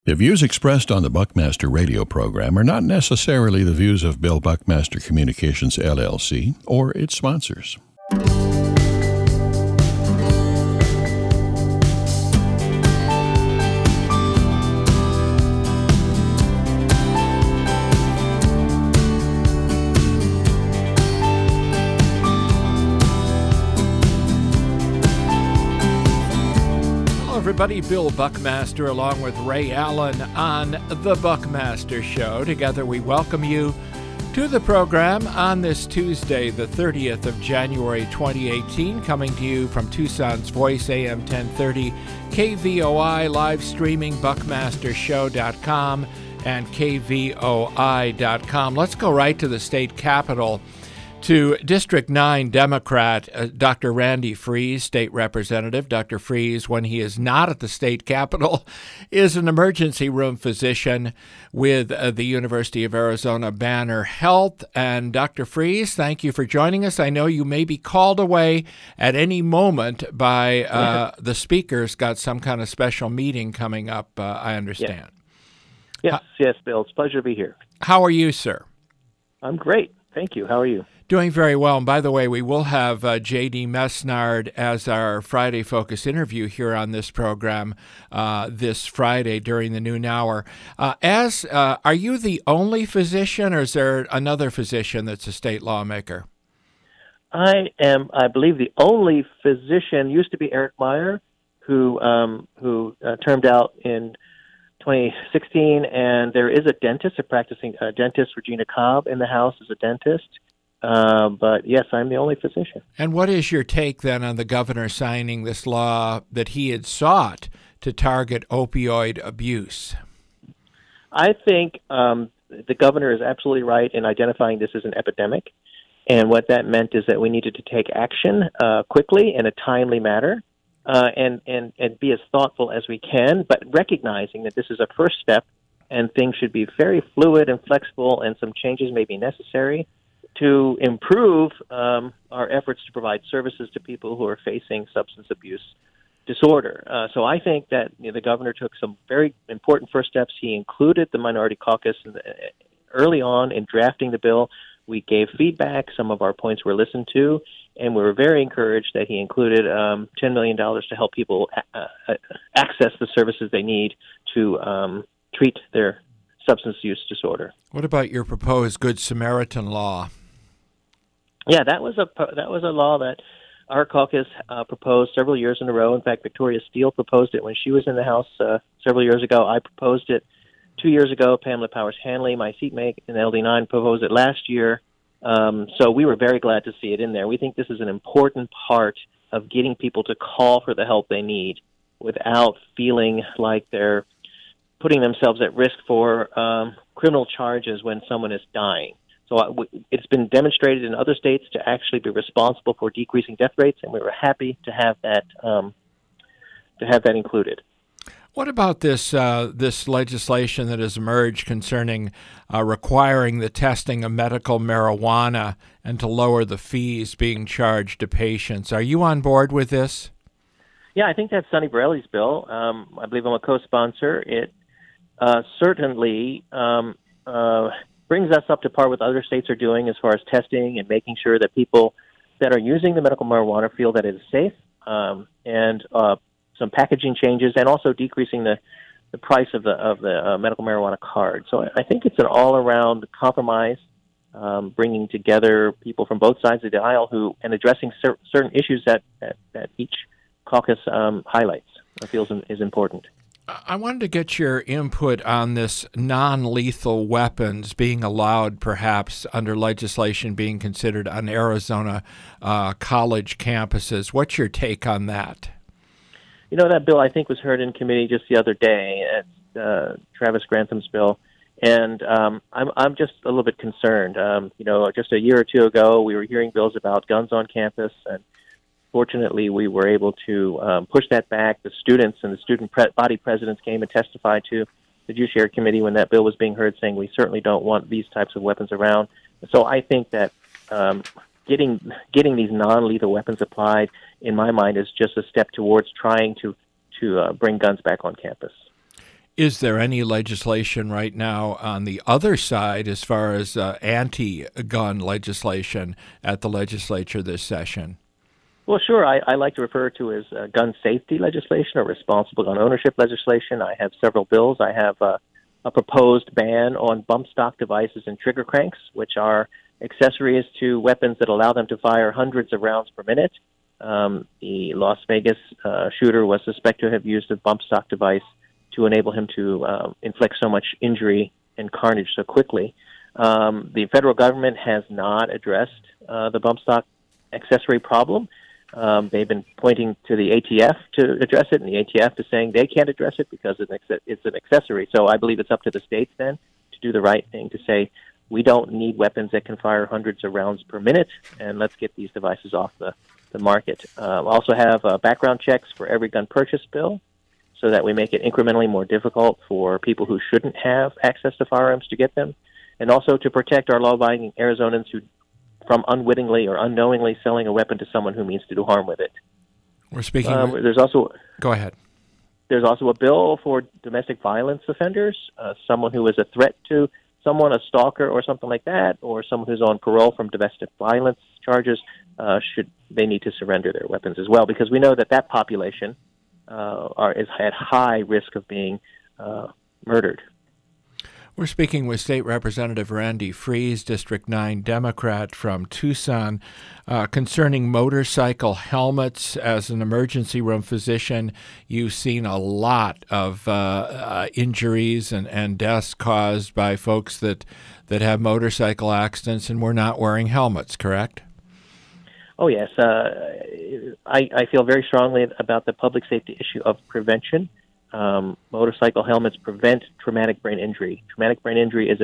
The views expressed on the Buckmaster radio program are not necessarily the views of Bill Buckmaster Communications, LLC, or its sponsors. Everybody, Bill Buckmaster along with Ray Allen on The Buckmaster Show. Together we welcome you to the program on this Tuesday, the 30th of January 2018, coming to you from Tucson's Voice, AM 1030, KVOI, live streaming, buckmastershow.com and kvoi.com. Let's go right to the state capitol, to District 9 Democrat Dr. Randy Fries, state representative. Dr. Fries, when he is not at the state capitol, is an emergency room physician with the University of Arizona Banner Health. And Dr. Fries, thank you for joining us. I know you may be called away at any moment by the speaker's got some kind of special meeting coming up, I understand. Yes, Bill. It's a pleasure to be here. How are you, sir? I'm great. Thank you. How are you? Doing very well. And by the way, we will have J.D. Mesnard as our Friday Focus interview here on this program this Friday during the noon hour. Are you the only physician, or is there another physician that's a state lawmaker? I am, I believe, the only physician. Used to be Eric Meyer, who termed out in 2016, and there is a dentist, a practicing dentist, Regina Cobb, in the House as a dentist. But yes, I'm the only physician. And what is your take then on the governor signing this law that he had sought to target opioid abuse? I think the governor is absolutely right in identifying this as an epidemic. And what that meant is that we needed to take action quickly in a timely manner and be as thoughtful as we can, but recognizing that this is a first step and things should be very fluid and flexible, and some changes may be necessary to improve our efforts to provide services to people who are facing substance abuse disorder. So I think that the governor took some very important first steps. He included the minority caucus early on in drafting the bill. We gave feedback. Some of our points were listened to, and we were very encouraged that he included $10 million to help people access the services they need to treat their substance use disorder. What about your proposed Good Samaritan law? Yeah, that was a law that our caucus proposed several years in a row. In fact, Victoria Steele proposed it when she was in the House several years ago. I proposed it 2 years ago. Pamela Powers-Hanley, my seatmate in LD9, proposed it last year. So we were very glad to see it in there. We think this is an important part of getting people to call for the help they need without feeling like they're putting themselves at risk for criminal charges when someone is dying. So it's been demonstrated in other states to actually be responsible for decreasing death rates, and we were happy to have that included. What about this legislation that has emerged concerning requiring the testing of medical marijuana and to lower the fees being charged to patients? Are you on board with this? Yeah, I think that's Sonny Borelli's bill. I believe I'm a co-sponsor. It certainly brings us up to par with other states are doing as far as testing and making sure that people that are using the medical marijuana feel that it is safe, and some packaging changes, and also decreasing the price of the medical marijuana card. So I think it's an all-around compromise, bringing together people from both sides of the aisle and addressing certain issues that each caucus highlights or feels is important. I wanted to get your input on this non-lethal weapons being allowed, perhaps, under legislation being considered on Arizona college campuses. What's your take on that? You know, that bill, I think, was heard in committee just the other day, at Travis Grantham's bill, and I'm just a little bit concerned. Just a year or two ago, we were hearing bills about guns on campus, and fortunately, we were able to push that back. The students and the student body presidents came and testified to the Judiciary Committee when that bill was being heard, saying we certainly don't want these types of weapons around. So I think that getting these non-lethal weapons applied, in my mind, is just a step towards trying to bring guns back on campus. Is there any legislation right now on the other side as far as anti-gun legislation at the legislature this session? Well, sure. I like to refer to as gun safety legislation or responsible gun ownership legislation. I have several bills. I have a proposed ban on bump stock devices and trigger cranks, which are accessories to weapons that allow them to fire hundreds of rounds per minute. The Las Vegas shooter was suspected to have used a bump stock device to enable him to inflict so much injury and carnage so quickly. The federal government has not addressed the bump stock accessory problem. They've been pointing to the ATF to address it, and the ATF is saying they can't address it because it's an accessory. So I believe it's up to the states then to do the right thing, to say we don't need weapons that can fire hundreds of rounds per minute, and let's get these devices off the market. Also have background checks for every gun purchase bill, so that we make it incrementally more difficult for people who shouldn't have access to firearms to get them, and also to protect our law-abiding Arizonans from unwittingly or unknowingly selling a weapon to someone who means to do harm with it. We're speaking. There's also Go ahead. There's also a bill for domestic violence offenders, someone who is a threat to someone, a stalker or something like that, or someone who's on parole from domestic violence charges. They need to surrender their weapons as well, because we know that population is at high risk of being murdered. We're speaking with State Representative Randy Fries, District 9 Democrat from Tucson, concerning motorcycle helmets. As an emergency room physician, you've seen a lot of injuries and deaths caused by folks that have motorcycle accidents and were not wearing helmets, correct? Oh, yes. I feel very strongly about the public safety issue of prevention. Motorcycle helmets prevent traumatic brain injury. Traumatic brain injury is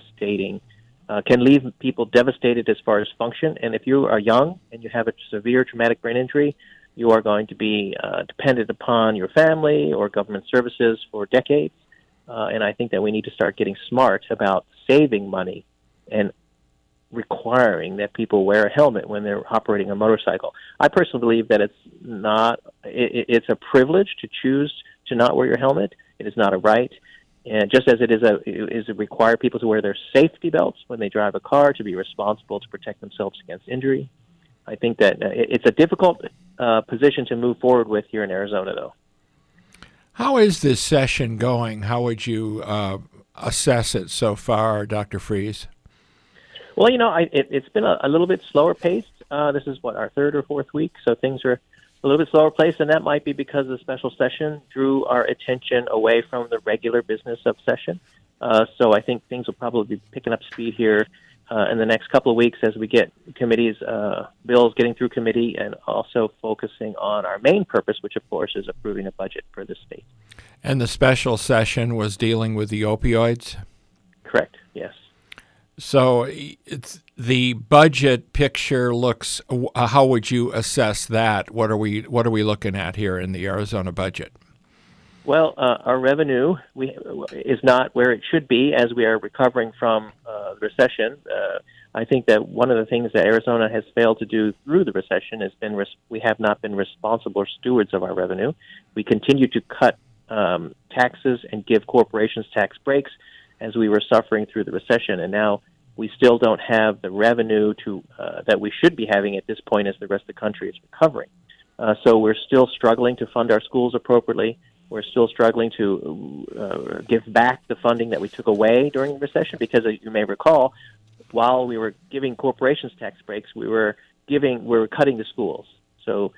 can leave people devastated as far as function. And if you are young and you have a severe traumatic brain injury, you are going to be dependent upon your family or government services for decades. And I think that we need to start getting smart about saving money and requiring that people wear a helmet when they're operating a motorcycle. I personally believe that it's a privilege to choose to not wear your helmet. It is not a right. And just as it is require people to wear their safety belts when they drive a car to be responsible to protect themselves against injury. I think that it's a difficult position to move forward with here in Arizona, though. How is this session going? How would you assess it so far, Dr. Fries? Well, it's been a little bit slower paced. This is our third or fourth week, so things are a little bit slower paced, and that might be because the special session drew our attention away from the regular business of session. So I think things will probably be picking up speed here in the next couple of weeks as we get committees, bills getting through committee, and also focusing on our main purpose, which of course is approving a budget for the state. And the special session was dealing with the opioids? Correct, yes. So the budget picture looks. How would you assess that? What are we looking at here in the Arizona budget? Well, our revenue is not where it should be as we are recovering from the recession. I think that one of the things that Arizona has failed to do through the recession has been we have not been responsible stewards of our revenue. We continue to cut taxes and give corporations tax breaks as we were suffering through the recession, and now we still don't have the revenue that we should be having at this point as the rest of the country is recovering. So we're still struggling to fund our schools appropriately. We're still struggling to give back the funding that we took away during the recession, because as you may recall, while we were giving corporations tax breaks, we were cutting the schools. So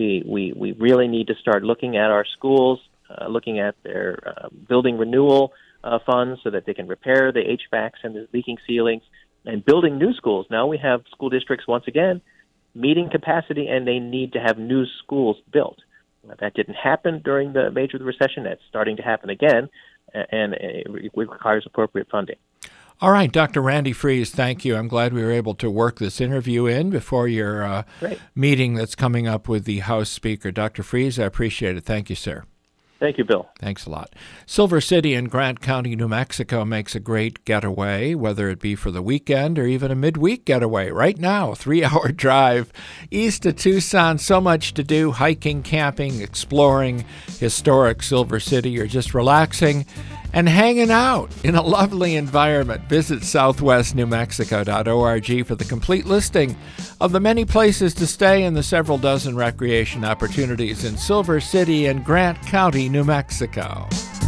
we really need to start looking at our schools, looking at their building renewal funds so that they can repair the HVACs and the leaking ceilings, and building new schools. Now we have school districts, once again, meeting capacity, and they need to have new schools built. That didn't happen during the major recession. That's starting to happen again, and it requires appropriate funding. All right, Dr. Randy Fries, thank you. I'm glad we were able to work this interview in before your meeting that's coming up with the House Speaker. Dr. Fries, I appreciate it. Thank you, sir. Thank you, Bill. Thanks a lot. Silver City in Grant County, New Mexico makes a great getaway, whether it be for the weekend or even a midweek getaway. Right now, 3-hour drive east of Tucson. So much to do, hiking, camping, exploring historic Silver City, or just relaxing and hanging out in a lovely environment. Visit southwestnewmexico.org for the complete listing of the many places to stay and the several dozen recreation opportunities in Silver City and Grant County, New Mexico.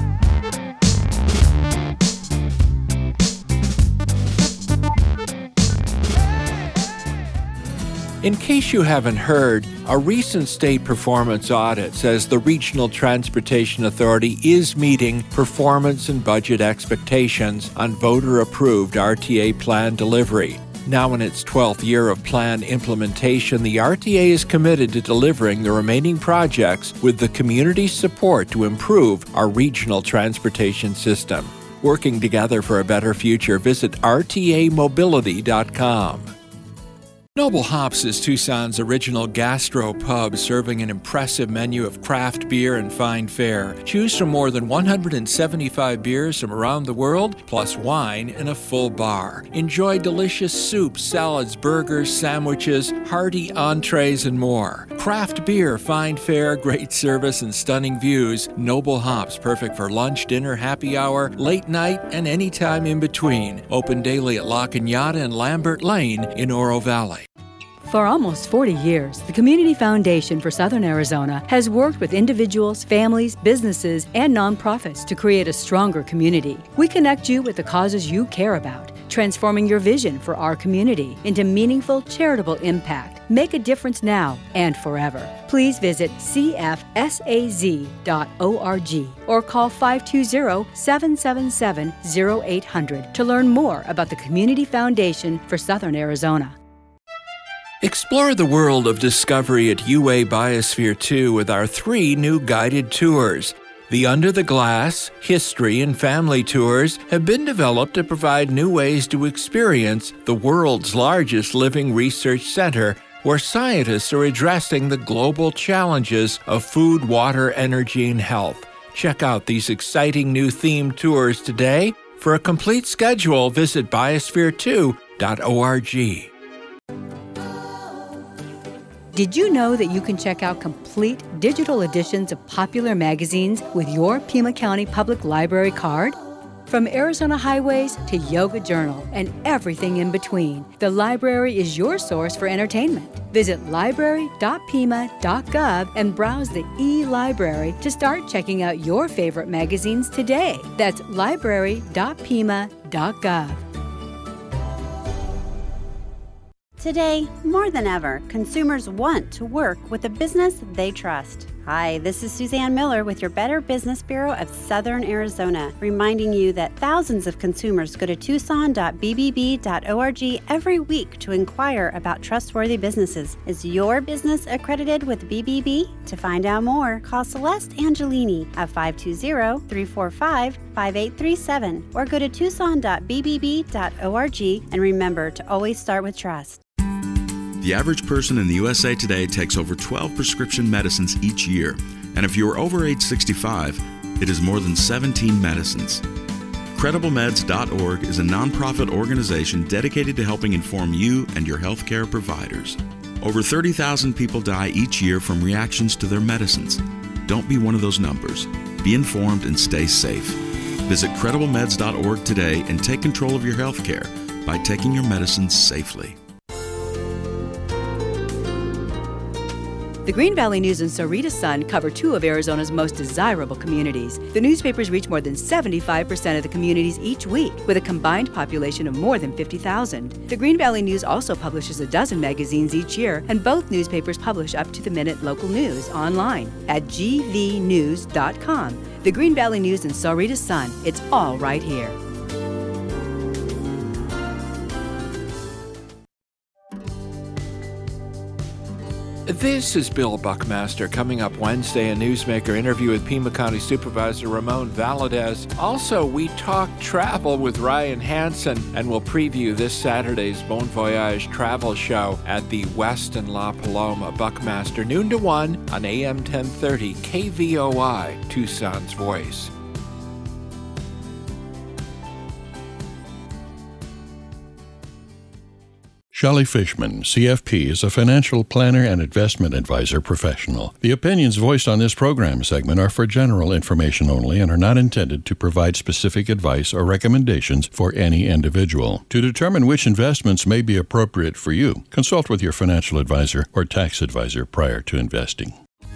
In case you haven't heard, a recent state performance audit says the Regional Transportation Authority is meeting performance and budget expectations on voter-approved RTA plan delivery. Now in its 12th year of plan implementation, the RTA is committed to delivering the remaining projects with the community's support to improve our regional transportation system. Working together for a better future, visit rtamobility.com. Noble Hops is Tucson's original gastro pub, serving an impressive menu of craft beer and fine fare. Choose from more than 175 beers from around the world, plus wine and a full bar. Enjoy delicious soups, salads, burgers, sandwiches, hearty entrees, and more. Craft beer, fine fare, great service, and stunning views. Noble Hops, perfect for lunch, dinner, happy hour, late night, and any time in between. Open daily at La Cañada and Lambert Lane in Oro Valley. For almost 40 years, the Community Foundation for Southern Arizona has worked with individuals, families, businesses, and nonprofits to create a stronger community. We connect you with the causes you care about, transforming your vision for our community into meaningful charitable impact. Make a difference now and forever. Please visit cfsaz.org or call 520-777-0800 to learn more about the Community Foundation for Southern Arizona. Explore the world of discovery at UA Biosphere 2 with our 3 new guided tours. The Under the Glass, History, and Family tours have been developed to provide new ways to experience the world's largest living research center, where scientists are addressing the global challenges of food, water, energy, and health. Check out these exciting new themed tours today. For a complete schedule, visit biosphere2.org. Did you know that you can check out complete digital editions of popular magazines with your Pima County Public Library card? From Arizona Highways to Yoga Journal and everything in between, the library is your source for entertainment. Visit library.pima.gov and browse the e-library to start checking out your favorite magazines today. That's library.pima.gov. Today, more than ever, consumers want to work with a business they trust. Hi, this is Suzanne Miller with your Better Business Bureau of Southern Arizona, reminding you that thousands of consumers go to tucson.bbb.org every week to inquire about trustworthy businesses. Is your business accredited with BBB? To find out more, call Celeste Angelini at 520-345-5837 or go to tucson.bbb.org, and remember to always start with trust. The average person in the USA today takes over 12 prescription medicines each year, and if you are over age 65, it is more than 17 medicines. CredibleMeds.org is a nonprofit organization dedicated to helping inform you and your healthcare providers. Over 30,000 people die each year from reactions to their medicines. Don't be one of those numbers. Be informed and stay safe. Visit CredibleMeds.org today and take control of your healthcare by taking your medicines safely. The Green Valley News and Sahuarita Sun cover 2 of Arizona's most desirable communities. The newspapers reach more than 75% of the communities each week, with a combined population of more than 50,000. The Green Valley News also publishes a dozen magazines each year, and both newspapers publish up-to-the-minute local news online at gvnews.com. The Green Valley News and Sahuarita Sun, it's all right here. This is Bill Buckmaster. Coming up Wednesday, a Newsmaker interview with Pima County Supervisor Ramon Valadez. Also, we talk travel with Ryan Hansen, and we'll preview this Saturday's Bon Voyage travel show at the Westin La Paloma. Buckmaster, noon to 1 on AM 1030 KVOI, Tucson's Voice. Shelley Fishman, CFP, is a financial planner and investment advisor professional. The opinions voiced on this program segment are for general information only and are not intended to provide specific advice or recommendations for any individual. To determine which investments may be appropriate for you, consult with your financial advisor or tax advisor prior to investing.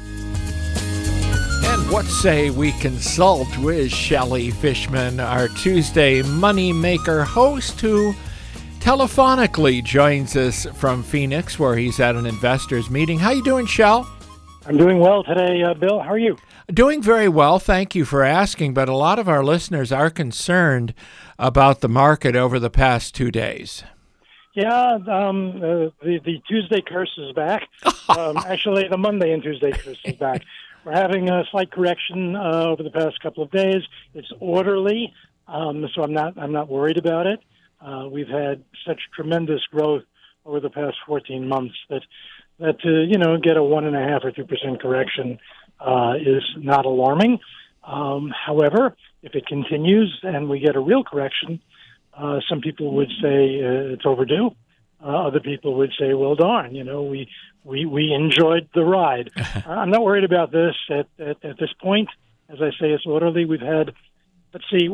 And what say we consult with Shelley Fishman, our Tuesday Moneymaker host, who telephonically joins us from Phoenix, where he's at an investors meeting. How you doing, Shell? I'm doing well today, Bill. How are you? Doing very well. Thank you for asking. But a lot of our listeners are concerned about the market over the past 2 days. Yeah, the Tuesday curse is back. Actually, the Monday and Tuesday curse is back. We're having a slight correction over the past couple of days. It's orderly, so I'm not worried about it. We've had such tremendous growth over the past 14 months that to get a 1.5 or 2% correction is not alarming. However, if it continues and we get a real correction, some people would say it's overdue. Other people would say, "Well, darn, we enjoyed the ride." I'm not worried about this at this point. As I say, it's orderly. We've had, let's see.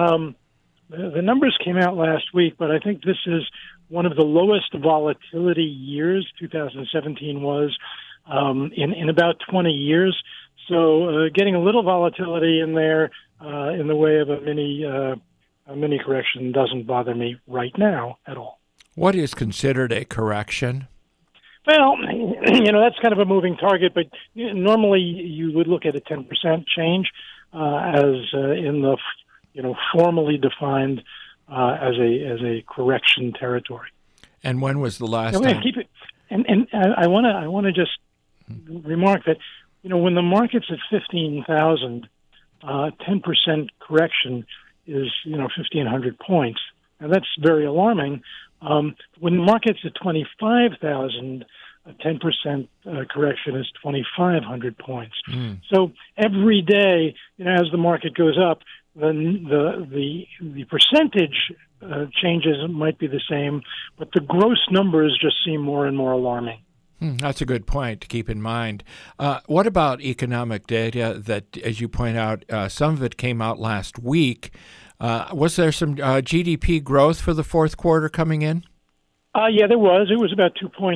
The numbers came out last week, but I think this is one of the lowest volatility years, 2017 was, in about 20 years. So getting a little volatility in there in the way of a mini correction doesn't bother me right now at all. What is considered a correction? Well, that's kind of a moving target, but normally you would look at a 10% change as in the formally defined as a correction territory. And when was the last time? Keep it, and I want to just remark that when the market's at 15,000, 10% correction is 1,500 points. Now that's very alarming. When the market's at 25,000, a 10% correction is 2,500 points. So every day, as the market goes up, then the percentage changes might be the same, but the gross numbers just seem more and more alarming. That's a good point to keep in mind. What about economic data that, as you point out, some of it came out last week? Was there some GDP growth for the fourth quarter coming in? Yeah, there was. It was about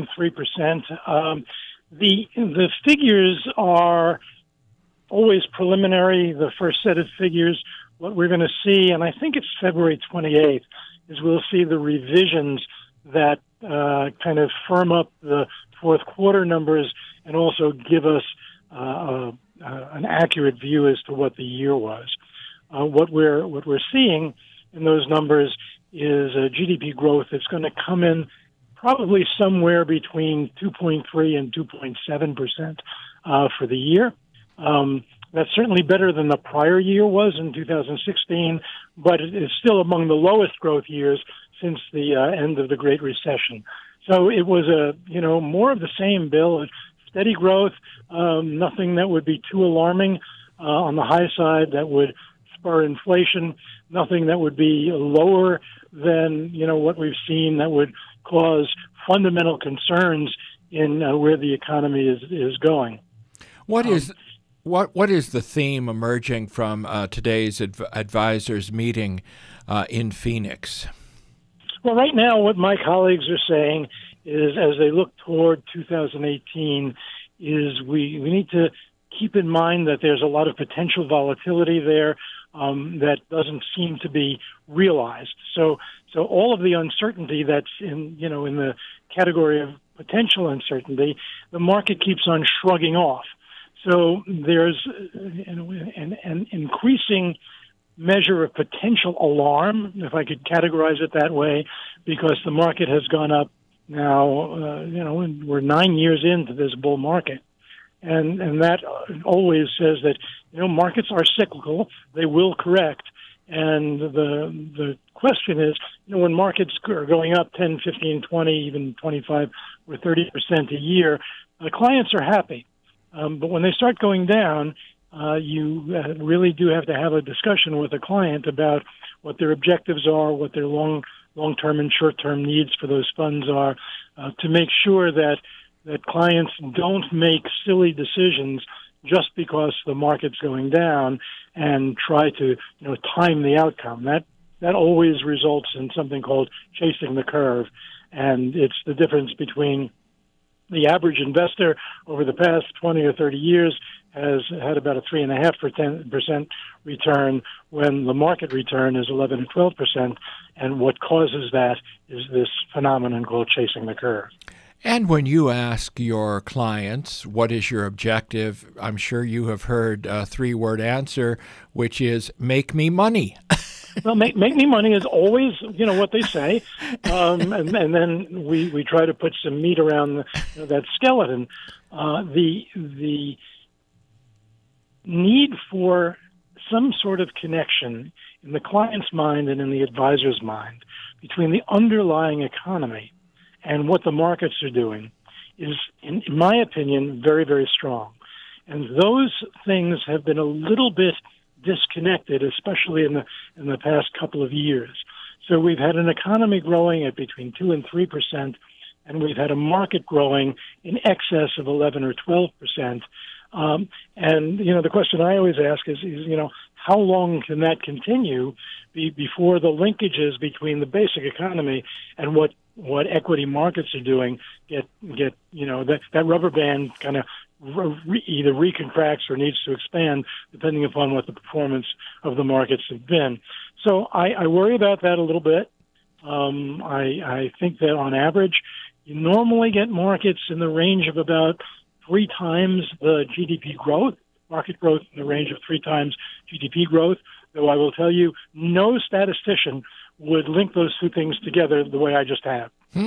2.3%. The figures are always preliminary. The first set of figures, what we're going to see, and I think it's February 28th, is we'll see the revisions that kind of firm up the fourth quarter numbers and also give us an accurate view as to what the year was. What we're seeing in those numbers is a GDP growth that's going to come in probably somewhere between 2.3 and 2.7% for the year. That's certainly better than the prior year was in 2016, but it is still among the lowest growth years since the end of the Great Recession. So it was more of the same, Bill. Steady growth, nothing that would be too alarming on the high side that would spur inflation, nothing that would be lower than what we've seen that would cause fundamental concerns in where the economy is going. What is the theme emerging from today's advisors meeting in Phoenix? Well, right now, what my colleagues are saying is, as they look toward 2018, is we need to keep in mind that there's a lot of potential volatility there that doesn't seem to be realized. So all of the uncertainty that's in the category of potential uncertainty, the market keeps on shrugging off. So there's an increasing measure of potential alarm, if I could categorize it that way, because the market has gone up now, we're 9 years into this bull market. And that always says that, markets are cyclical. They will correct. And the question is, when markets are going up 10, 15, 20, even 25 or 30% a year, the clients are happy. But when they start going down, you really do have to have a discussion with a client about what their objectives are, what their long-term and short-term needs for those funds are, to make sure that clients don't make silly decisions just because the market's going down and try to time the outcome. That always results in something called chasing the curve, and it's the difference between the average investor over the past 20 or 30 years has had about a 3.5% return when the market return is 11 or 12%, and what causes that is this phenomenon called chasing the curve. And when you ask your clients, what is your objective, I'm sure you have heard a 3-word answer, which is, make me money. Well, make me money is always, what they say. And then we try to put some meat around that skeleton. The need for some sort of connection in the client's mind and in the advisor's mind between the underlying economy and what the markets are doing is, in my opinion, very, very strong. And those things have been a little bit disconnected, especially in the past couple of years. So we've had an economy growing at between 2 and 3%, and we've had a market growing in excess of 11 or 12%. And the question I always ask is how long can that continue before the linkages between the basic economy and what equity markets are doing get that rubber band kind of either recontracts or needs to expand depending upon what the performance of the markets have been. So I worry about that a little bit. I think that on average, you normally get markets in the range of about 3 times the GDP growth, market growth in the range of 3 times GDP growth, though I will tell you, no statistician would link those two things together the way I just have.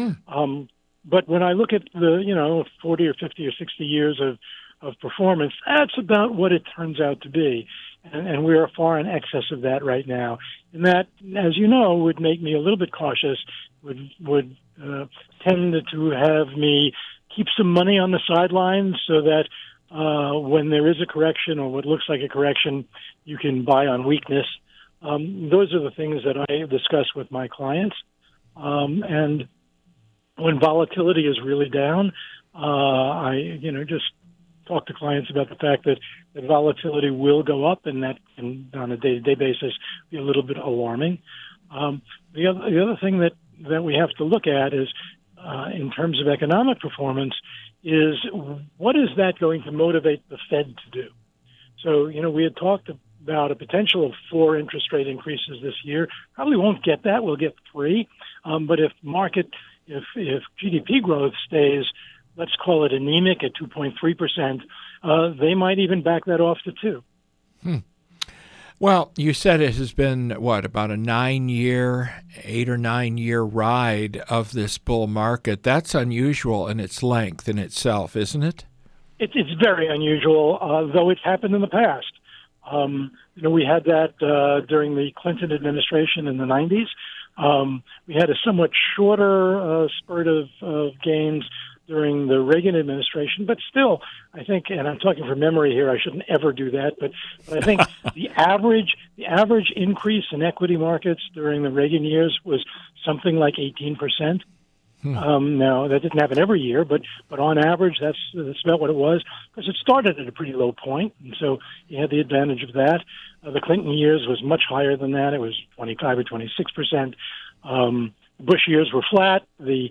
But when I look at the 40 or 50 or 60 years of performance, that's about what it turns out to be. And we are far in excess of that right now. And that, as you know, would make me a little bit cautious, would tend to have me keep some money on the sidelines so that when there is a correction or what looks like a correction, you can buy on weakness. Those are the things that I discuss with my clients. And when volatility is really down, I just talk to clients about the fact that volatility will go up, and that can, on a day-to-day basis, be a little bit alarming. The other thing that we have to look at is, in terms of economic performance, is what is that going to motivate the Fed to do? So, we had talked about a potential of 4 interest rate increases this year. Probably won't get that. We'll get 3. But if GDP growth stays, let's call it anemic at 2.3%, they might even back that off to 2. Well, you said it has been, about a 8 or 9 year ride of this bull market. That's unusual in its length in itself, isn't it? It's very unusual, though it's happened in the past. We had that during the Clinton administration in the 90s. We had a somewhat shorter spurt of gains during the Reagan administration, but still, I think, and I'm talking from memory here, I shouldn't ever do that, but I think the average increase in equity markets during the Reagan years was something like 18%. Now, that didn't happen every year, but on average, that's about what it was, because it started at a pretty low point, and so you had the advantage of that. The Clinton years was much higher than that. It was 25 or 26%. Bush years were flat. The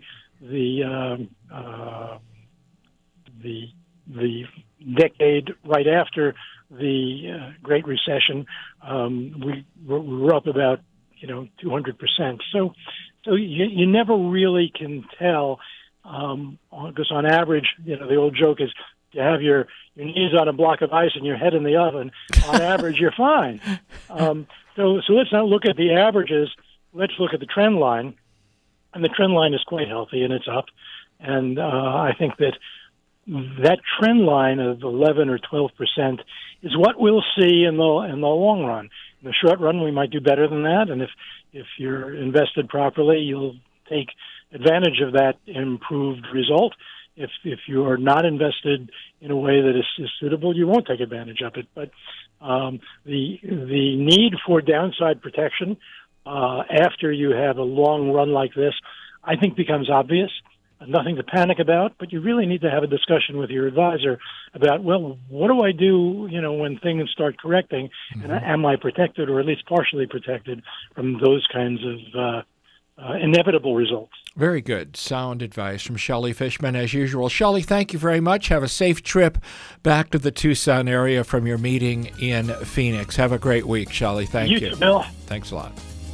decade right after the Great Recession, we were up about 200%. So you never really can tell, because on average, the old joke is you have your knees on a block of ice and your head in the oven. On average, you're fine. So let's not look at the averages. Let's look at the trend line. and the trend line is quite healthy, and it's up. And I think that trend line of 11 or 12% is what we'll see in the long run. In the short run, we might do better than that, and if you're invested properly, you'll take advantage of that improved result. If you're not invested in a way that is suitable, you won't take advantage of it. But the need for downside protection after you have a long run like this, I think becomes obvious. Nothing to panic about, but you really need to have a discussion with your advisor about, well, what do I do, when things start correcting, and am I protected or at least partially protected from those kinds of inevitable results? Very good. Sound advice from Shelley Fishman, as usual. Shelley, thank you very much. Have a safe trip back to the Tucson area from your meeting in Phoenix. Have a great week, Shelley. Thank you. You too, Bill. Thanks a lot.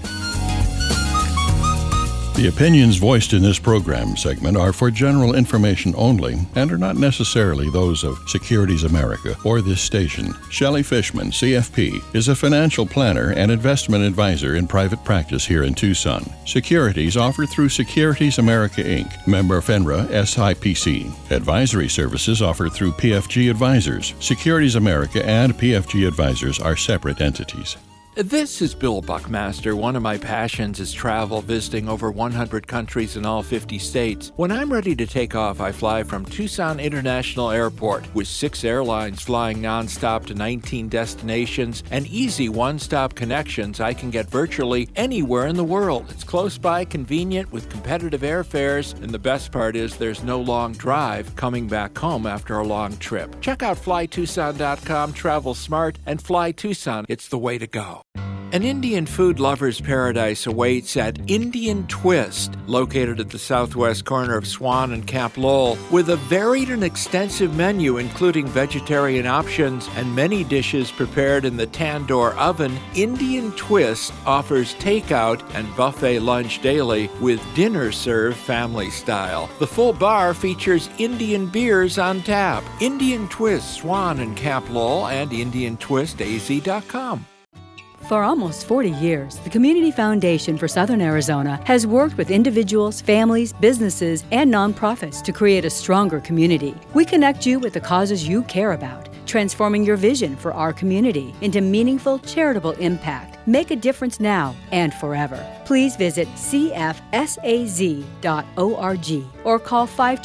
The opinions voiced in this program segment are for general information only and are not necessarily those of Securities America or this station. Shelley Fishman, CFP, is a financial planner and investment advisor in private practice here in Tucson. Securities offered through Securities America, Inc., member FINRA SIPC. Advisory services offered through PFG Advisors. Securities America and PFG Advisors are separate entities. This is Bill Buckmaster. One of my passions is travel, visiting over 100 countries in all 50 states. When I'm ready to take off, I fly from Tucson International Airport with 6 airlines flying nonstop to 19 destinations and easy one-stop connections. I can get virtually anywhere in the world. It's close by, convenient, with competitive airfares, and the best part is there's no long drive coming back home after a long trip. Check out flytucson.com, travel smart, and fly Tucson. It's the way to go. An Indian food lover's paradise awaits at Indian Twist, located at the southwest corner of Swan and Camp Lowell. With a varied and extensive menu, including vegetarian options and many dishes prepared in the tandoor oven, Indian Twist offers takeout and buffet lunch daily, with dinner served family style. The full bar features Indian beers on tap. Indian Twist, Swan and Camp Lowell, and IndianTwistAZ.com. For almost 40 years, the Community Foundation for Southern Arizona has worked with individuals, families, businesses, and nonprofits to create a stronger community. We connect you with the causes you care about, transforming your vision for our community into meaningful charitable impact. Make a difference now and forever. Please visit cfsaz.org or call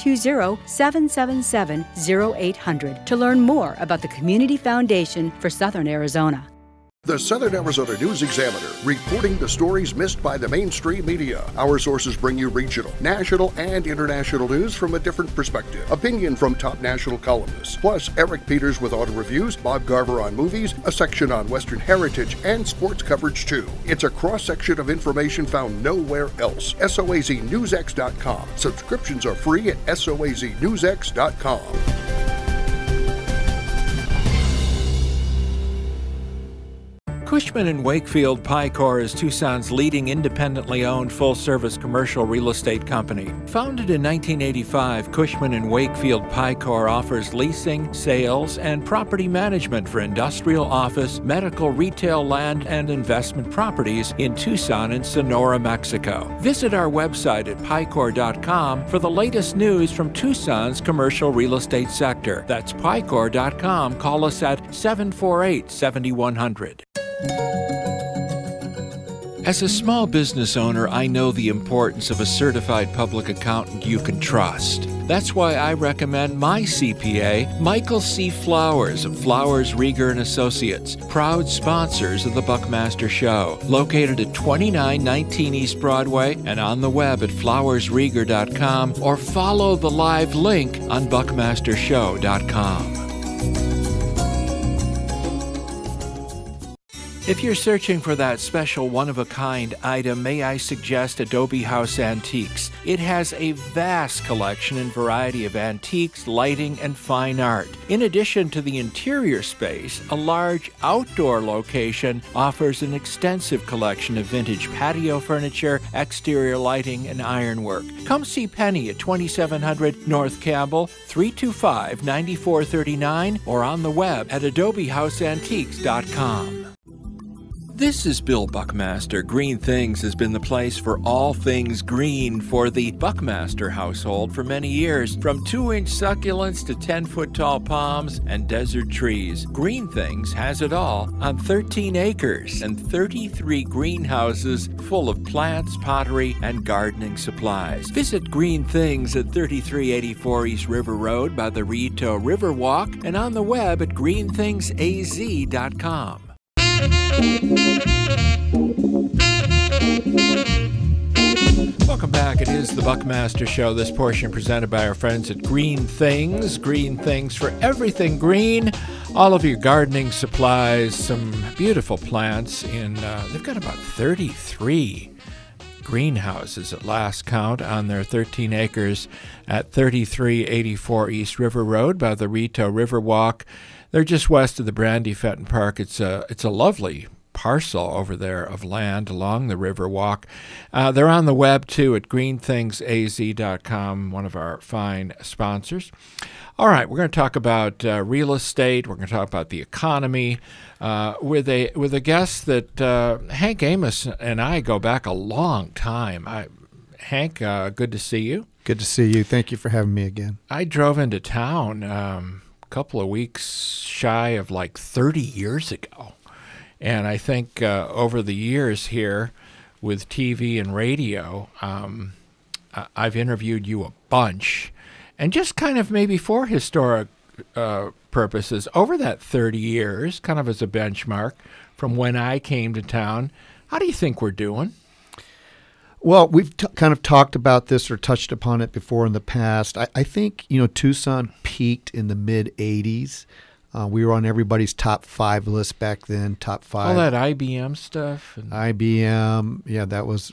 520-777-0800 to learn more about the Community Foundation for Southern Arizona. The Southern Arizona News Examiner, reporting the stories missed by the mainstream media. Our sources bring you regional, national, and international news from a different perspective. Opinion from top national columnists. Plus, Eric Peters with auto reviews, Bob Garver on movies, a section on Western heritage, and sports coverage too. It's a cross-section of information found nowhere else. SOAZNewsX.com. Subscriptions are free at SOAZNewsX.com. Cushman & Wakefield Picor is Tucson's leading independently owned full-service commercial real estate company. Founded in 1985, Cushman & Wakefield Picor offers leasing, sales, and property management for industrial, office, medical, retail, land, and investment properties in Tucson and Sonora, Mexico. Visit our website at picor.com for the latest news from Tucson's commercial real estate sector. That's picor.com. Call us at 748-7100. As a small business owner, I know the importance of a certified public accountant you can trust. That's why I recommend my CPA, Michael C. Flowers of Flowers, Rieger & Associates, proud sponsors of The Buckmaster Show, located at 2919 East Broadway and on the web at flowersrieger.com, or follow the live link on buckmastershow.com. If you're searching for that special one-of-a-kind item, may I suggest Adobe House Antiques. It has a vast collection and variety of antiques, lighting, and fine art. In addition to the interior space, a large outdoor location offers an extensive collection of vintage patio furniture, exterior lighting, and ironwork. Come see Penny at 2700 North Campbell, 325-9439, or on the web at adobehouseantiques.com. This is Bill Buckmaster. Green Things has been the place for all things green for the Buckmaster household for many years. From 2-inch succulents to 10-foot tall palms and desert trees, Green Things has it all on 13 acres and 33 greenhouses full of plants, pottery, and gardening supplies. Visit Green Things at 3384 East River Road by the Rito Riverwalk and on the web at greenthingsaz.com. Welcome back. It is the Buckmaster Show. This portion presented by our friends at Green Things. Green Things for everything green. All of your gardening supplies, some beautiful plants. They've got about 33 greenhouses at last count on their 13 acres at 3384 East River Road by the Rito Riverwalk. They're just west of the Brandy Fenton Park. It's a lovely parcel over there of land along the Riverwalk. They're on the web, too, at greenthingsaz.com, one of our fine sponsors. All right, we're going to talk about real estate. We're going to talk about the economy with a guest that Hank Amos and I go back a long time. Hank, good to see you. Good to see you. Thank you for having me again. I drove into town couple of weeks shy of like 30 years ago. And I think over the years here with TV and radio, I've interviewed you a bunch. And just kind of maybe for historic purposes, over that 30 years, kind of as a benchmark from when I came to town, how do you think we're doing? Well, we've kind of talked about this or touched upon it before in the past. I think, Tucson peaked in the mid-'80s. We were on everybody's top 5 list back then, top 5. All that IBM stuff. IBM, yeah, that was,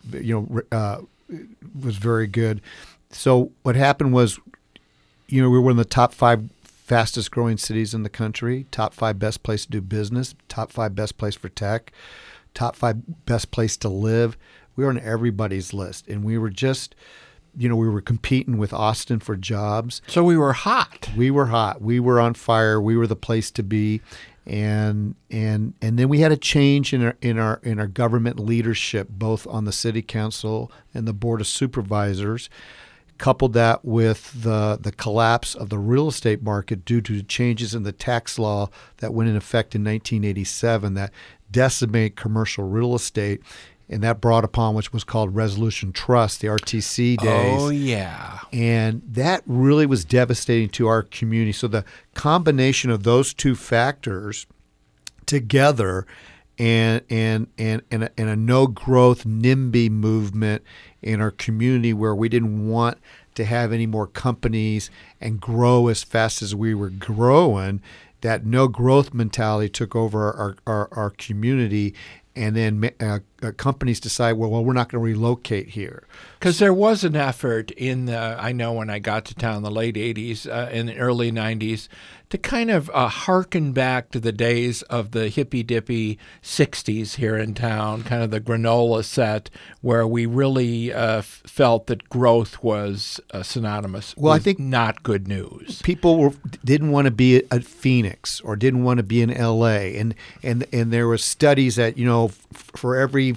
was very good. So what happened was, we were in the top 5 fastest growing cities in the country, top 5 best place to do business, top 5 best place for tech, top 5 best place to live. We were on everybody's list, and we were just, we were competing with Austin for jobs. So we were hot. We were hot. We were on fire. We were the place to be, and then we had a change in our government leadership, both on the city council and the board of supervisors. Coupled that with the collapse of the real estate market due to changes in the tax law that went in effect in 1987 that decimate commercial real estate. And that brought upon which was called Resolution Trust, the RTC days. Oh, yeah. And that really was devastating to our community. So the combination of those two factors together and a no-growth NIMBY movement in our community where we didn't want to have any more companies and grow as fast as we were growing, that no-growth mentality took over our community. And then companies decide, well, we're not going to relocate here. Because there was an effort I know when I got to town in the late 80s, in the early 90s, to kind of hearken back to the days of the hippy-dippy 60s here in town, kind of the granola set, where we really felt that growth was synonymous with I think not good news. People didn't want to be at Phoenix or didn't want to be in L.A. And there were studies that, for every,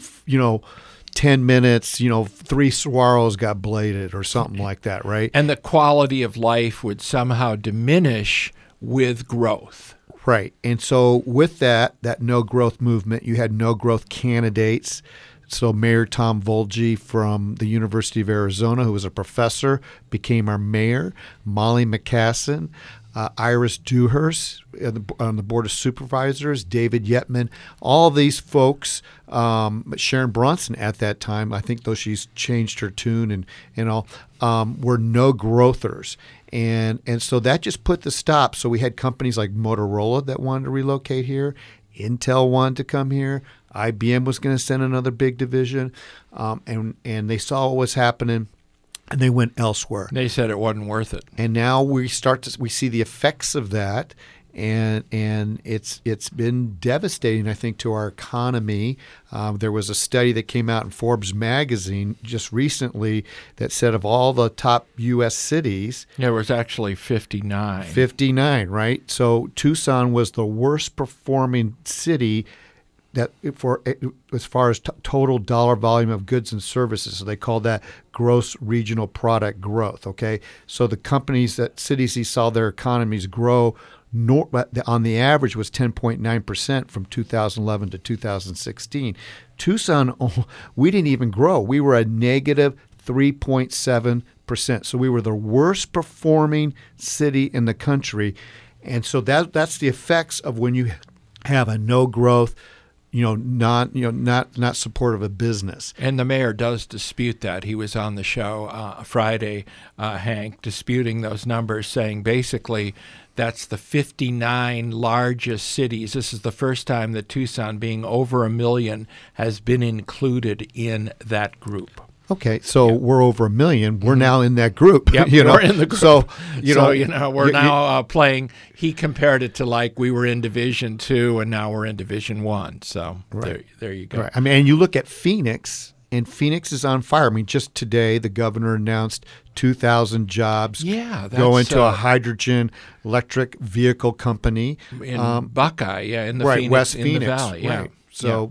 10 minutes, 3 saguaros got bladed or something like that, right? And the quality of life would somehow diminish with growth. Right. And so with that no-growth movement, you had no-growth candidates. So Mayor Tom Volge from the University of Arizona, who was a professor, became our mayor. Molly McCassin, Iris Dewhurst on the Board of Supervisors, David Yetman, all these folks, Sharon Bronson at that time, I think though she's changed her tune and all, were no-growthers. And so that just put the stop. So we had companies like Motorola that wanted to relocate here. Intel wanted to come here. IBM was going to send another big division. And they saw what was happening, and they went elsewhere. They said it wasn't worth it. And now we see the effects of that, and it's been devastating, I think, to our economy. There was a study that came out in Forbes magazine just recently that said of all the top U.S. cities, there was actually 59. 59, right? So Tucson was the worst performing city that for as far as total dollar volume of goods and services. So they call that gross regional product growth. Okay, so the cities you saw their economies grow on the average was 10.9% from 2011 to 2016. Tucson, we didn't even grow. We were a negative 3.7%. So we were the worst performing city in the country. And so that's the effects of when you have a no growth, not supportive of business. And the mayor does dispute that. He was on the show Friday, Hank, disputing those numbers, saying basically that's the 59 largest cities. This is the first time that Tucson, being over 1 million, has been included in that group. Okay, so we're over 1 million. We're now in that group. Yep, we're in the group. So, we're now playing. He compared it to like we were in Division 2 and now we're in Division 1. So there you go. Right. I mean, and you look at Phoenix, and Phoenix is on fire. I mean, just today the governor announced 2,000 jobs go into a hydrogen electric vehicle company. In Buckeye, in the Phoenix, West in Phoenix, the valley. Yeah. Right. So,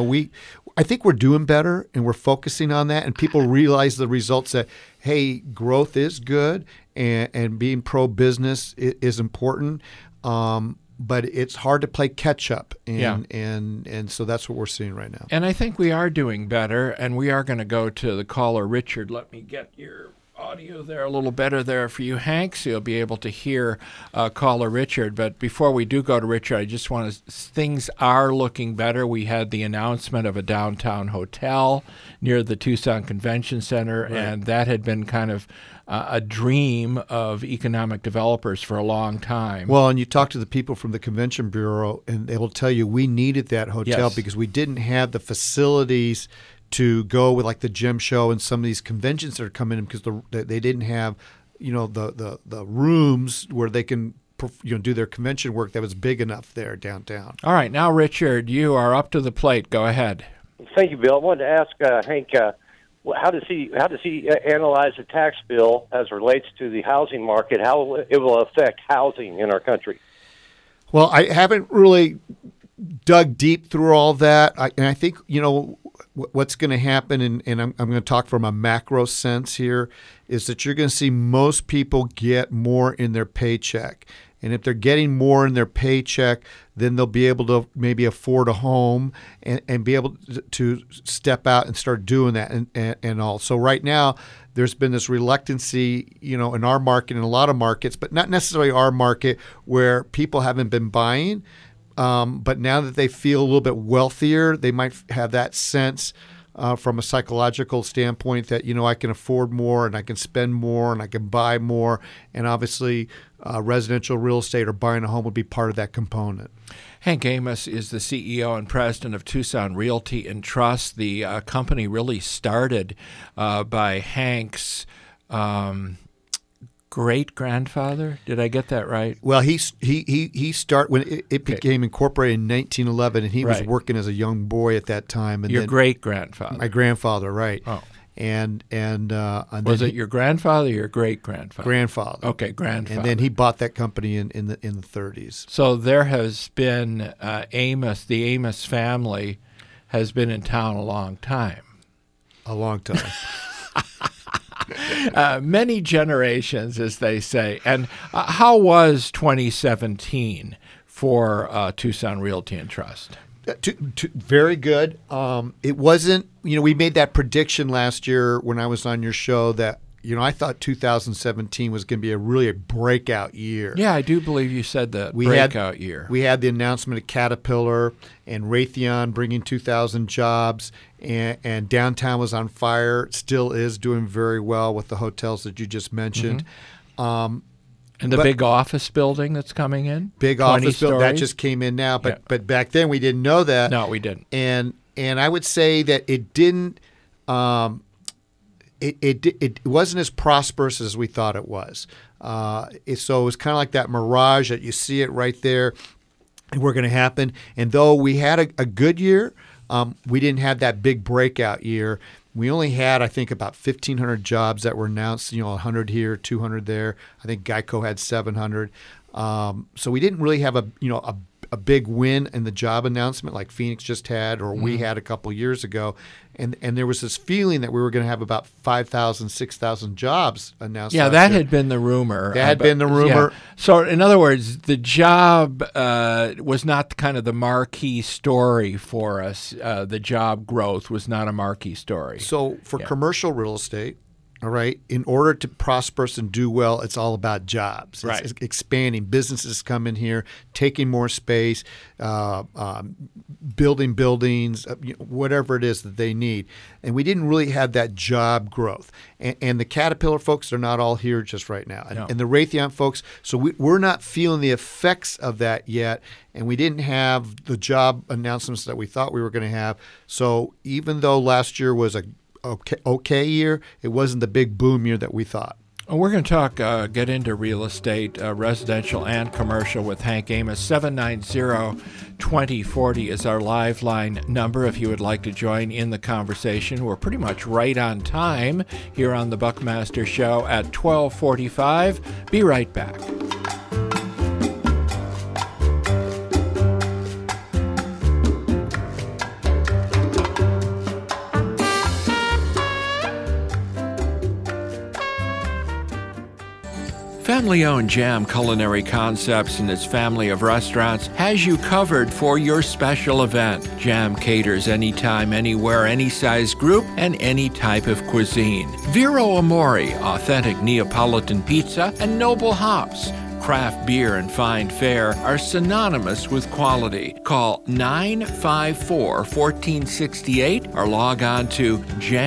I think we're doing better, and we're focusing on that, and people realize the results that, hey, growth is good, and being pro-business is important, but it's hard to play catch-up, and so that's what we're seeing right now. And I think we are doing better, and we are going to go to the caller, Richard. Let me get your audio there a little better there for you, Hank, so you'll be able to hear caller Richard. But before we do go to Richard, I just want to, things are looking better. We had the announcement of a downtown hotel near the Tucson Convention Center, and that had been kind of a dream of economic developers for a long time. Well, and you talk to the people from the Convention Bureau, and they will tell you we needed that hotel because we didn't have the facilities to go with like the Gem Show and some of these conventions that are coming in because they didn't have, the rooms where they can do their convention work that was big enough there downtown. All right, now Richard, you are up to the plate. Go ahead. Thank you, Bill. I wanted to ask Hank, how does he analyze the tax bill as it relates to the housing market? How it will affect housing in our country? Well, I haven't really dug deep through all that, and I think what's going to happen, and I'm going to talk from a macro sense here, is that you're going to see most people get more in their paycheck. And if they're getting more in their paycheck, then they'll be able to maybe afford a home and be able to step out and start doing that and all. So right now, there's been this reluctancy, in our market and a lot of markets, but not necessarily our market, where people haven't been buying. But now that they feel a little bit wealthier, they might have that sense from a psychological standpoint that, I can afford more and I can spend more and I can buy more. And obviously, residential real estate or buying a home would be part of that component. Hank Amos is the CEO and president of Tucson Realty and Trust. The company really started by Hank's great-grandfather. Did I get that right? Well, he started when it became incorporated in 1911, and he was working as a young boy at that time. And your great-grandfather. My grandfather, right? Oh, and was it your grandfather or your great-grandfather? Grandfather. Okay, grandfather. And then he bought that company in the 30s. So there has been Amos. The Amos family has been in town a long time. A long time. Many generations, as they say. And how was 2017 for Tucson Realty and Trust? Very good. It wasn't, we made that prediction last year when I was on your show that, I thought 2017 was going to be a breakout year. Yeah, I do believe you said that, breakout year. We had the announcement of Caterpillar and Raytheon bringing 2,000 jobs, and downtown was on fire. It still is doing very well with the hotels that you just mentioned. Mm-hmm. And the big office building that's coming in? Big office building, that just came in now. But back then we didn't know that. No, we didn't. And I would say that it didn't it wasn't as prosperous as we thought it was. So it was kind of like that mirage that you see it right there, and we're going to happen. And though we had a good year, we didn't have that big breakout year. We only had, I think, about 1,500 jobs that were announced, 100 here, 200 there. I think Geico had 700. So we didn't really have a a big win in the job announcement like Phoenix just had or we had a couple years ago. And there was this feeling that we were going to have about 5,000, 6,000 jobs announced. Yeah, that had been the rumor. That had been the rumor. Yeah. So, in other words, the job was not kind of the marquee story for us. The job growth was not a marquee story. So, for commercial real estate, all right, in order to prosper and do well, it's all about jobs. It's expanding. Businesses come in here, taking more space, building buildings, whatever it is that they need. And we didn't really have that job growth. And the Caterpillar folks are not all here just right now. And the Raytheon folks, so we're not feeling the effects of that yet. And we didn't have the job announcements that we thought we were going to have. So even though last year was a okay year, it wasn't the big boom year that we thought. We're going to get into real estate, residential and commercial with Hank Amos. 790-2040 is our live line number if you would like to join in the conversation. We're pretty much right on time here on the Buckmaster Show at 12:45. Be right back. Family-owned Jam Culinary Concepts and its family of restaurants has you covered for your special event. Jam caters anytime, anywhere, any size group, and any type of cuisine. Vero Amore, authentic Neapolitan pizza, and Noble Hops. Craft beer and fine fare are synonymous with quality. Call 954-1468 or log on to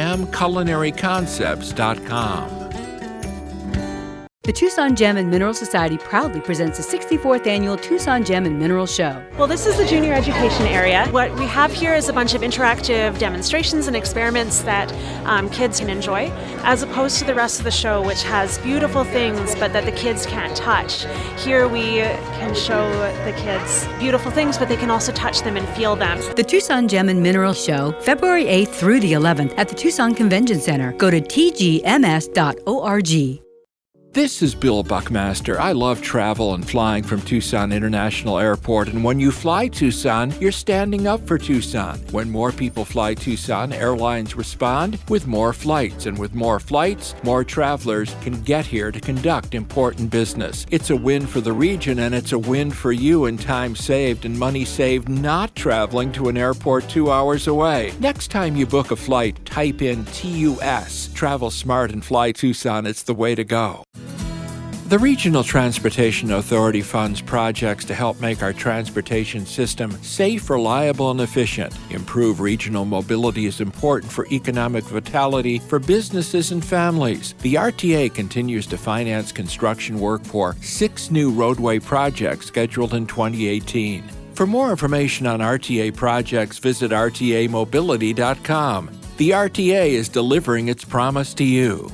jamculinaryconcepts.com. The Tucson Gem and Mineral Society proudly presents the 64th Annual Tucson Gem and Mineral Show. Well, this is the junior education area. What we have here is a bunch of interactive demonstrations and experiments that kids can enjoy, as opposed to the rest of the show, which has beautiful things but that the kids can't touch. Here we can show the kids beautiful things, but they can also touch them and feel them. The Tucson Gem and Mineral Show, February 8th through the 11th at the Tucson Convention Center. Go to tgms.org. This is Bill Buckmaster. I love travel and flying from Tucson International Airport, and when you fly Tucson, you're standing up for Tucson. When more people fly Tucson, airlines respond with more flights, and with more flights, more travelers can get here to conduct important business. It's a win for the region, and it's a win for you in time saved and money saved not traveling to an airport 2 hours away. Next time you book a flight, type in TUS. Travel smart and fly Tucson. It's the way to go. The Regional Transportation Authority funds projects to help make our transportation system safe, reliable, and efficient. Improve regional mobility is important for economic vitality for businesses and families. The RTA continues to finance construction work for 6 new roadway projects scheduled in 2018. For more information on RTA projects, visit rtamobility.com. The RTA is delivering its promise to you.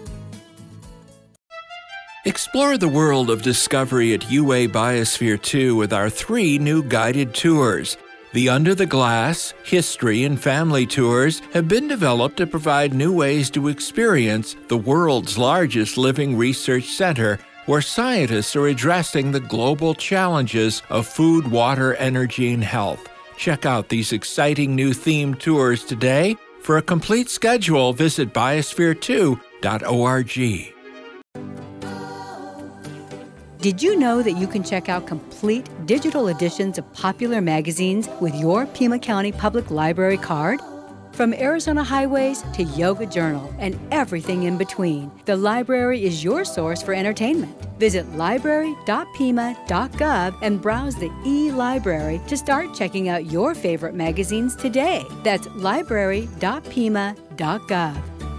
Explore the world of discovery at UA Biosphere 2 with our 3 new guided tours. The Under the Glass, History, and Family tours have been developed to provide new ways to experience the world's largest living research center, where scientists are addressing the global challenges of food, water, energy, and health. Check out these exciting new themed tours today. For a complete schedule, visit biosphere2.org. Did you know that you can check out complete digital editions of popular magazines with your Pima County Public Library card? From Arizona Highways to Yoga Journal and everything in between, the library is your source for entertainment. Visit library.pima.gov and browse the e-library to start checking out your favorite magazines today. That's library.pima.gov.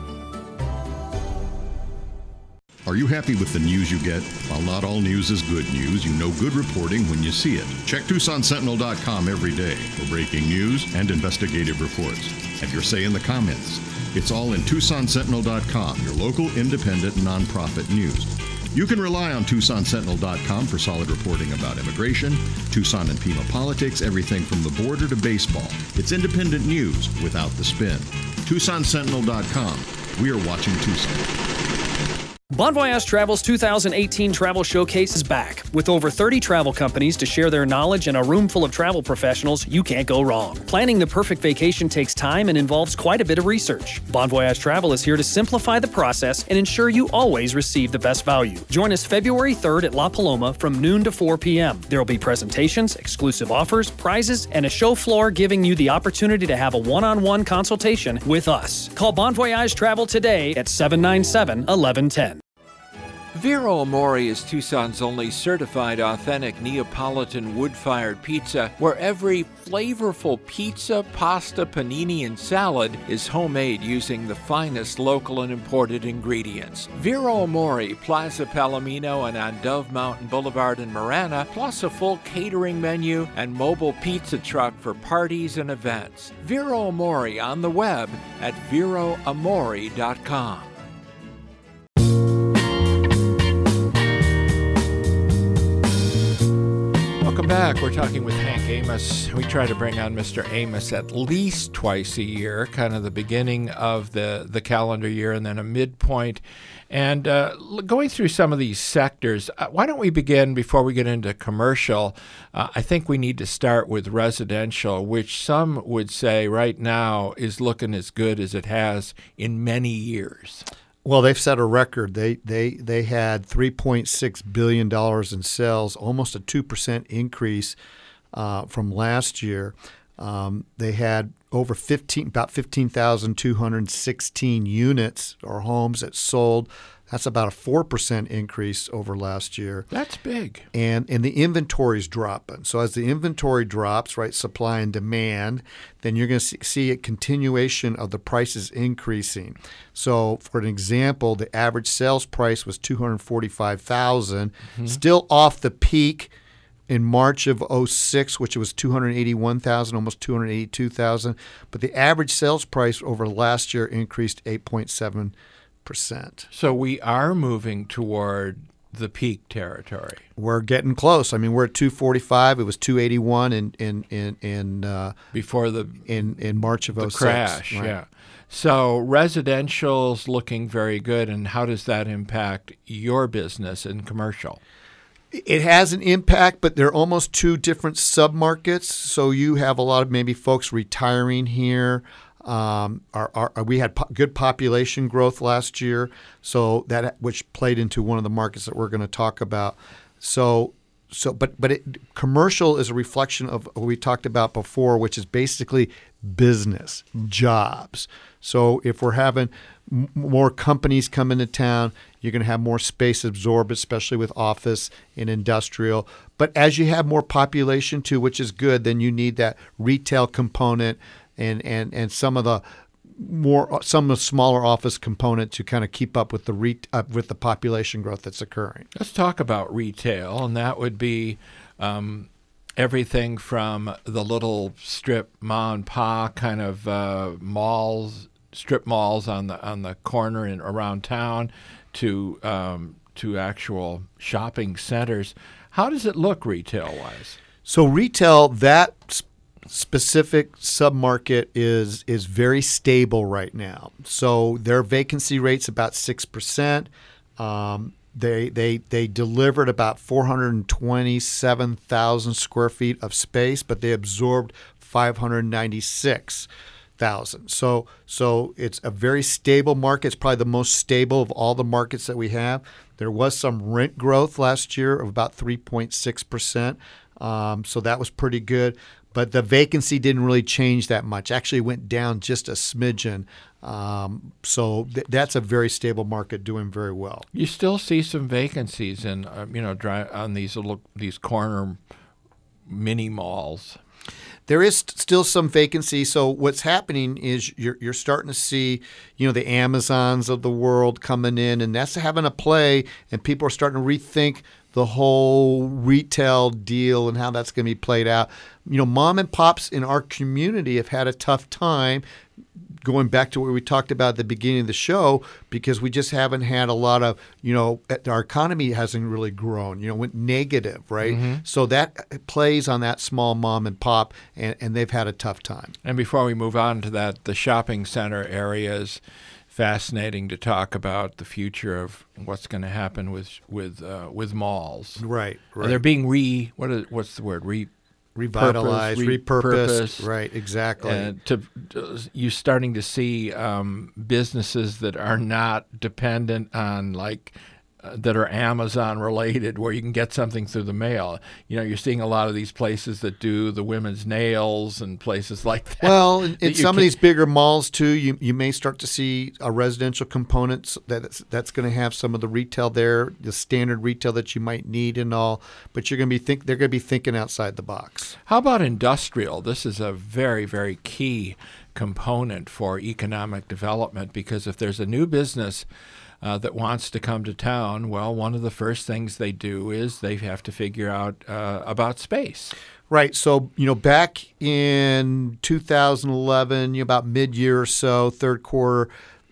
Are you happy with the news you get? While not all news is good news, you know good reporting when you see it. Check TucsonSentinel.com every day for breaking news and investigative reports. Have your say in the comments. It's all in TucsonSentinel.com, your local independent nonprofit news. You can rely on TucsonSentinel.com for solid reporting about immigration, Tucson and Pima politics, everything from the border to baseball. It's independent news without the spin. TucsonSentinel.com. We are watching Tucson. Bon Voyage Travel's 2018 Travel Showcase is back. With over 30 travel companies to share their knowledge and a room full of travel professionals, you can't go wrong. Planning the perfect vacation takes time and involves quite a bit of research. Bon Voyage Travel is here to simplify the process and ensure you always receive the best value. Join us February 3rd at La Paloma from noon to 4 p.m. There will be presentations, exclusive offers, prizes, and a show floor giving you the opportunity to have a one-on-one consultation with us. Call Bon Voyage Travel today at 797-1110. Vero Amore is Tucson's only certified authentic Neapolitan wood-fired pizza, where every flavorful pizza, pasta, panini, and salad is homemade using the finest local and imported ingredients. Vero Amore, Plaza Palomino, and on Dove Mountain Boulevard in Marana, plus a full catering menu and mobile pizza truck for parties and events. Vero Amore on the web at veroamore.com. Welcome back. We're talking with Hank Amos. We try to bring on Mr. Amos at least twice a year, kind of the beginning of the calendar year and then a midpoint. And going through some of these sectors, why don't we begin before we get into commercial? I think we need to start with residential, which some would say right now is looking as good as it has in many years. Well, they've set a record. They had $3.6 billion in sales, almost a 2% increase from last year. They had over about 15,216 units or homes that sold. That's about a 4% increase over last year. That's big. And the inventory's dropping. So as the inventory drops, right, supply and demand, then you're going to see a continuation of the prices increasing. So for an example, the average sales price was $245,000, still off the peak in March of 2006, which was $281,000, almost $282,000. But the average sales price over last year increased 8.7%. So we are moving toward the peak territory. We're getting close. I mean, we're at 245. It was 281 in before in March of 2006. Crash. Right. Yeah. So residential's looking very good. And how does that impact your business in commercial? It has an impact, but they're almost two different submarkets. So you have a lot of maybe folks retiring here. We had good population growth last year, so that which played into one of the markets that we're going to talk about. Commercial is a reflection of what we talked about before, which is basically business, jobs. So if we're having more companies come into town, you're going to have more space absorbed, especially with office and industrial. But as you have more population too, which is good, then you need that retail component and some of the smaller office component to kind of keep up with the population growth that's occurring. Let's talk about retail, and that would be everything from the little strip ma and pa kind of malls, strip malls on the corner and around town, to actual shopping centers. How does it look retail wise? So retail, that specific submarket is very stable right now. So their vacancy rate's about 6%. They delivered about 427,000 square feet of space, but they absorbed 596,000. So it's a very stable market. It's probably the most stable of all the markets that we have. There was some rent growth last year of about 3.6%. So that was pretty good. But the vacancy didn't really change that much. Actually, it went down just a smidgen. So that's a very stable market, doing very well. You still see some vacancies in, on these corner mini malls. There is still some vacancy. So what's happening is you're starting to see, the Amazons of the world coming in, and that's having a play, and people are starting to rethink the whole retail deal and how that's going to be played out. Mom and pops in our community have had a tough time going back to what we talked about at the beginning of the show, because we just haven't had a lot of, our economy hasn't really grown, went negative, right? Mm-hmm. So that plays on that small mom and pop, and they've had a tough time. And before we move on to that, the shopping center areas, fascinating to talk about the future of what's going to happen with malls. Right. They're being what's the word? Revitalized, repurposed. Right, exactly. And you're starting to see businesses that are not dependent on that are Amazon related, where you can get something through the mail. You're seeing a lot of these places that do the women's nails and places like that. Well, in some of these bigger malls too, you may start to see a residential components that's going to have some of the retail there, the standard retail that you might need and all. But they're going to be thinking outside the box. How about industrial? This is a very, very key component for economic development, because if there's a new business that wants to come to town, well, one of the first things they do is they have to figure out about space. Right. So, back in 2011, about mid-year or so, third quarter,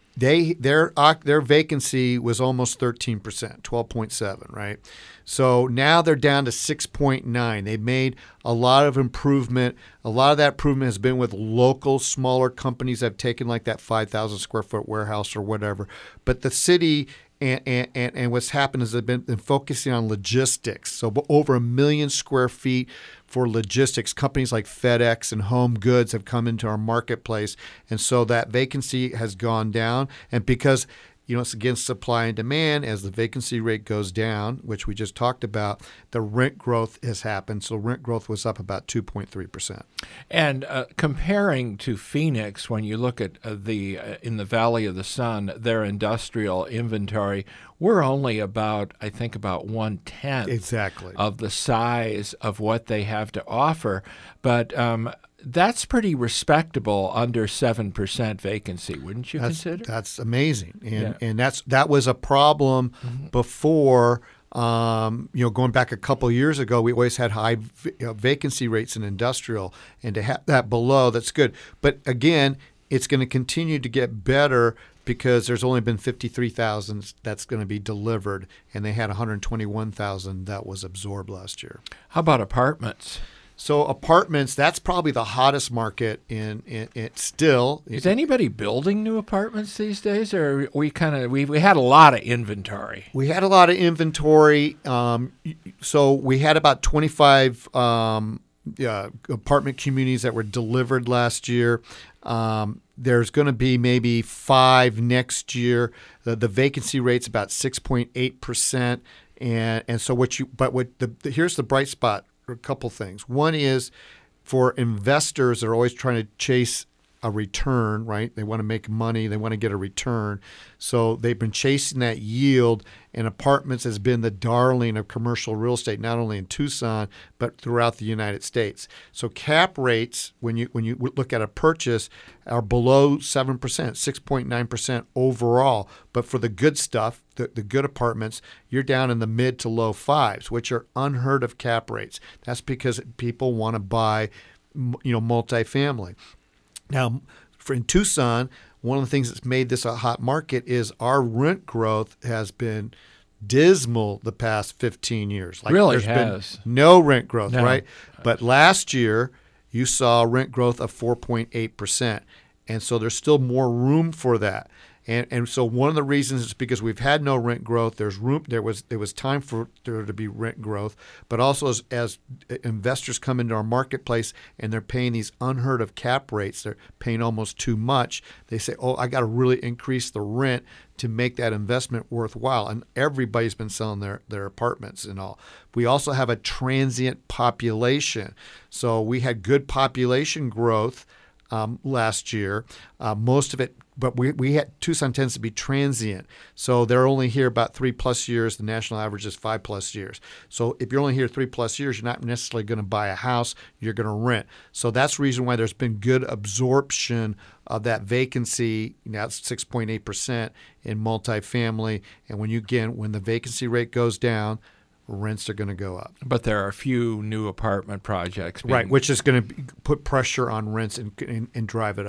their vacancy was almost 13%, 12.7, right? So now they're down to 6.9. They've made a lot of improvement. A lot of that improvement has been with local, smaller companies that have taken like that 5,000 square foot warehouse or whatever. But the city and what's happened is they've been focusing on logistics. So over 1 million square feet for logistics. Companies like FedEx and Home Goods have come into our marketplace. And so that vacancy has gone down. And because it's against supply and demand. As the vacancy rate goes down, which we just talked about, the rent growth has happened. So rent growth was up about 2.3%. And comparing to Phoenix, when you look at in the Valley of the Sun, their industrial inventory, we're only about 1/10 exactly of the size of what they have to offer. But that's pretty respectable under 7% vacancy, wouldn't you consider? That's amazing, and that was a problem before. Going back a couple of years ago, we always had high vacancy rates in industrial, and to have that below, that's good. But again, it's going to continue to get better because there's only been 53,000 that's going to be delivered, and they had 121,000 that was absorbed last year. How about apartments? So apartments, that's probably the hottest market in still. Is anybody building new apartments these days, or we had a lot of inventory? We had a lot of inventory. So we had about 25 apartment communities that were delivered last year. There's going to be maybe 5 next year. The vacancy rate's about 6.8%, and so here's the bright spot. A couple things. One is for investors, they're always trying to chase a return, right? They want to make money. They want to get a return. So they've been chasing that yield, and apartments has been the darling of commercial real estate, not only in Tucson, but throughout the United States. So cap rates, when you look at a purchase, are below 7%, 6.9% overall. But for the good stuff, the good apartments, you're down in the mid to low 5s, which are unheard of cap rates. That's because people want to buy, multifamily. Now, in Tucson, one of the things that's made this a hot market is our rent growth has been dismal the past 15 years. There's been no rent growth, right? But last year, you saw rent growth of 4.8%. And so there's still more room for that. And so one of the reasons is because we've had no rent growth. There's room. There was time for there to be rent growth, but also as investors come into our marketplace and they're paying these unheard of cap rates, they're paying almost too much. They say, "Oh, I got to really increase the rent to make that investment worthwhile." And everybody's been selling their apartments and all. We also have a transient population, so we had good population growth last year. Most of it. But we had Tucson tends to be transient, so they're only here about 3+ years. The national average is 5+ years. So if you're only here 3+ years, you're not necessarily going to buy a house. You're going to rent. So that's the reason why there's been good absorption of that vacancy. Now it's 6.8% in multifamily. And when the vacancy rate goes down, rents are going to go up. But there are a few new apartment projects. Right, which is going to put pressure on rents and drive it up.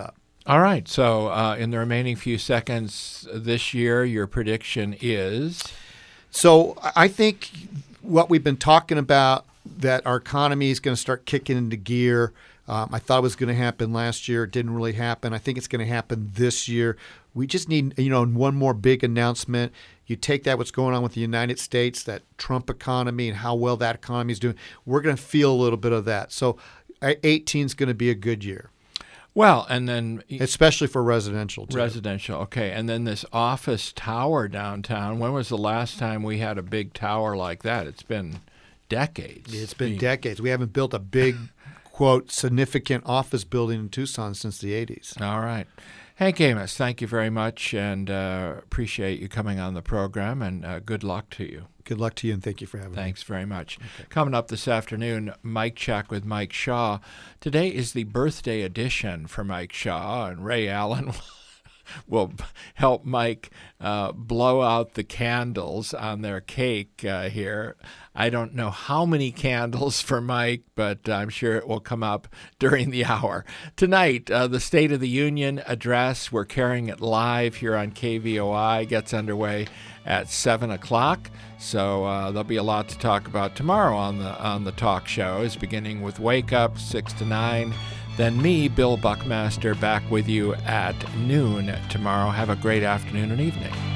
All right. So in the remaining few seconds this year, your prediction is? So I think what we've been talking about, that our economy is going to start kicking into gear. I thought it was going to happen last year. It didn't really happen. I think it's going to happen this year. We just need, one more big announcement. You take that, what's going on with the United States, that Trump economy and how well that economy is doing. We're going to feel a little bit of that. So 2018 is going to be a good year. Well, and then... especially for residential, too. Residential, okay. And then this office tower downtown, when was the last time we had a big tower like that? It's been decades. It's been decades. We haven't built a big, quote, significant office building in Tucson since the 80s. All right. Hank Amos, thank you very much, and appreciate you coming on the program, and good luck to you. Good luck to you, and thank you for having me. Thanks very much. Okay. Coming up this afternoon, Mike Check with Mike Shaw. Today is the birthday edition for Mike Shaw, and Ray Allen will help Mike blow out the candles on their cake here. I don't know how many candles for Mike, but I'm sure it will come up during the hour. Tonight, the State of the Union address, we're carrying it live here on KVOI, gets underway at 7 o'clock. So there'll be a lot to talk about tomorrow on the talk shows, beginning with Wake Up, 6 to 9. Then me, Bill Buckmaster, back with you at noon tomorrow. Have a great afternoon and evening.